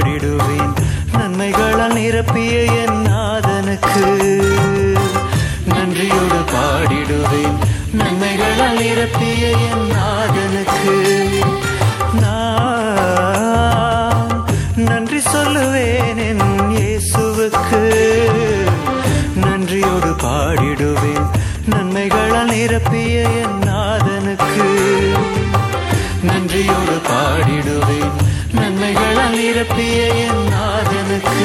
பாடிடுவேன் நன்மைகளால் நிரப்பிய என் நாதனுக்கு. நன்றியோடு பாடிடுவேன் நன்மைகளால் நிரப்பிய என் நாதனுக்கு. நான் நன்றி சொல்லுவேன் என் இயேசுவுக்கு. நன்றியோடு பாடிடுவேன் நன்மைகளால் நிரப்பிய என் நாதனுக்கு. நன்றியோடு பாடிடுவேன் நன்மைகளால் நிரப்பிய என் நாதனுக்கு.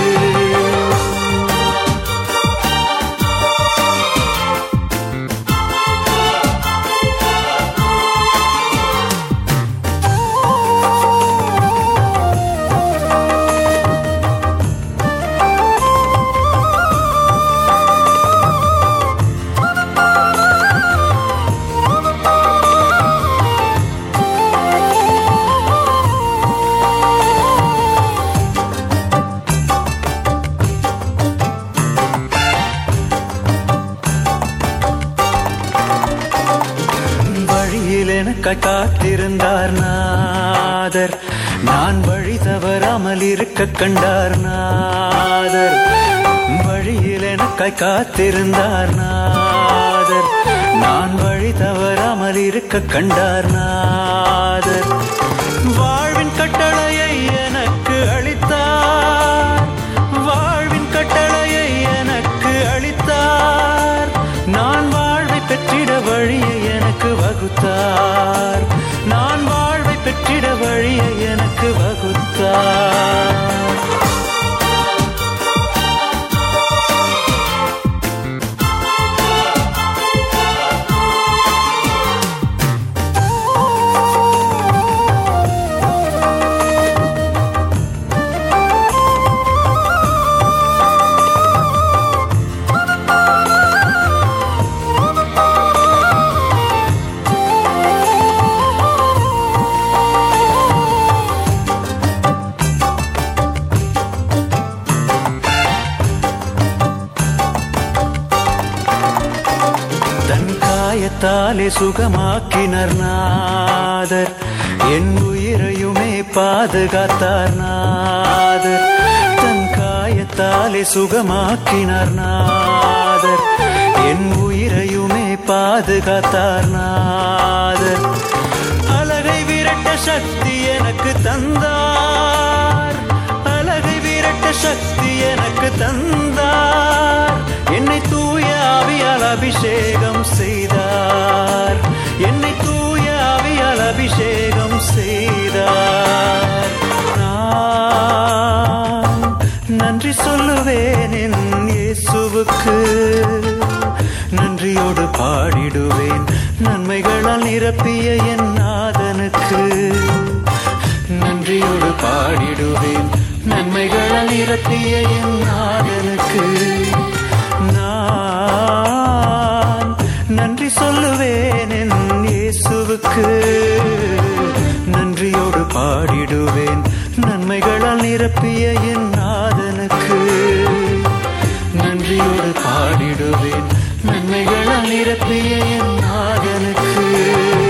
எனக்காய் காத்திருந்தார் நாதர். நான் வழி தவறாமல் இருக்க கண்டார் நாதர். வழியில் எனக்காய் காத்திருந்தார் நாதர். நான் வழி தவறாமல் இருக்க கண்டார் நாதர். வாழ்வின் கட்டளையை எனக்கு அளித்தார். வாழ்வின் கட்டளையை எனக்கு அளித்தார். நான் வாழ்வை பெற்றிட வழியை எனக்கு வகுத்தார். நான் வாழ்வை பெற்றிட வழியை எனக்கு வகுத்தார். காயத்தாலே சுகமாக்கினர் நாதர். என் உயிரையுமே பாதுகாத்தார் நாதர். தன் காயத்தாலே சுகமாக்கினர் நாதர். என் உயிரையுமே பாதுகாத்தார் நாதர். அலகை விரட்ட சக்தி எனக்கு தந்தார். அலகை விரட்ட சக்தி எனக்கு தந்தார். என்னை தூய ஆவியால் அபிஷேகம் செய்தார். என்னை தூய ஆவியால் அபிஷேகம் செய்தார். நான் நன்றி சொல்லுவேன் என் இயேசுவுக்கு. நன்றியோடு பாடிடுவேன் நன்மைகளால் நிரப்பிய என் நாதனுக்கு. நன்றியோடு பாடிடுவேன் நன்மைகளால் நிரப்பிய என் நாதனுக்கு. நான் நன்றி சொல்லுவேன் என் இயேசுவுக்கு. நன்றியோடு பாடிடுவேன் நன்மைகளால் நிரப்பிய என் நாதனுக்கு. நன்றியோடு பாடிடுவேன் நன்மைகளால் நிரப்பிய என் நாதனுக்கு.